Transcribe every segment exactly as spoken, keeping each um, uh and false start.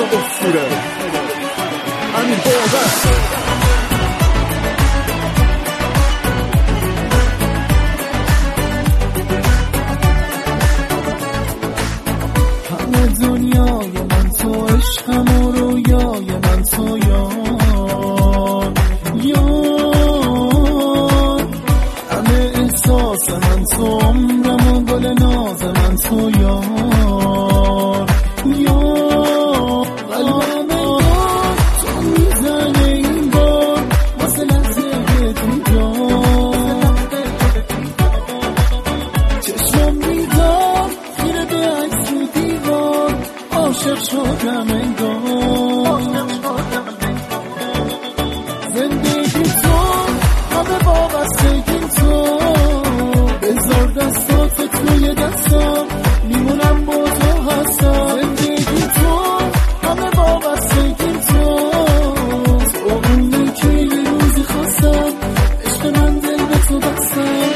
اسطوره همین باور. دنیای من تو عشقم و رویای من تو یار یار همه احساس من تو عمرم و گل ناز من تو یار یار قلبم انگار تو میزنه این بار واسه لحظه دیدار چشم میدار خیره به عکس و دیوار عاشق شدم انگار زندگی تو همه وابستگی تو بذار دستات توی دستم میمونم با تو هستم زندگی تو همه وابستگی تو تو اونی که یه روزی خواستم عشق من دل به تو بستم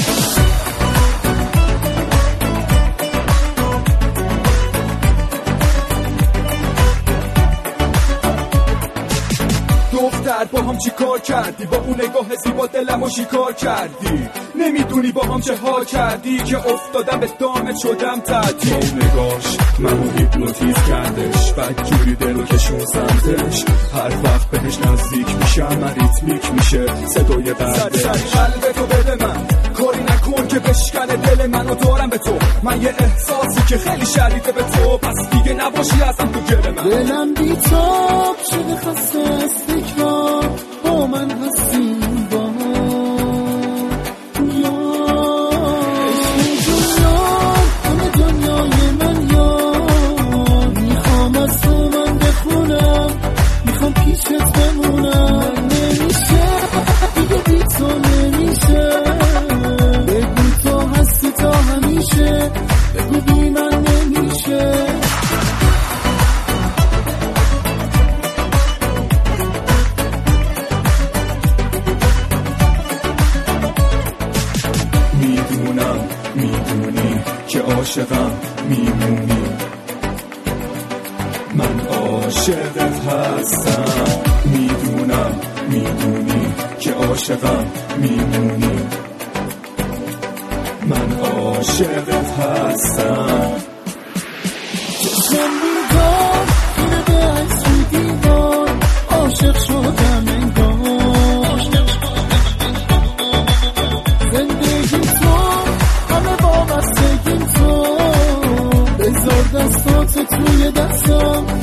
دختر با هم چی کار کردی با اون نگاه زیبا دلمو شکار کردی نمیدونی با هم چه ها کردی که افتادم به دامت شدم تعطیل با اون نگاش منو هیپنوتیز کردش بعد جوری دلو کشون سمتش هر وقت بهش نزدیک میشم ریتمیک میشه صدای بردش سر قلبتو بده من کاری نکن که بشکنه دل منو دارم به تو من یه احساسی که خیلی شریفه به تو پس دیگه نباشی ازم تو گل من دلم بیتاب شده خسته از تکرار با من هستی با یار عشق جونان همه دنیای من یار میخوام از تو من بخونم میخوام پیشت بمونم نمیشه دیگه بی تو نمیشه بگو تو هستی تا همیشه بگو بی من نمیشه میدونم میدونی که عاشقم میمونی من عاشقت هستم میدونم میدونی که عاشقم میمونی من عاشقت هستم چشم میدار خیره به عکس و دیوار عاشق شدم انگار زندگی تو همه وابستگی تو بذار دستات توی دستم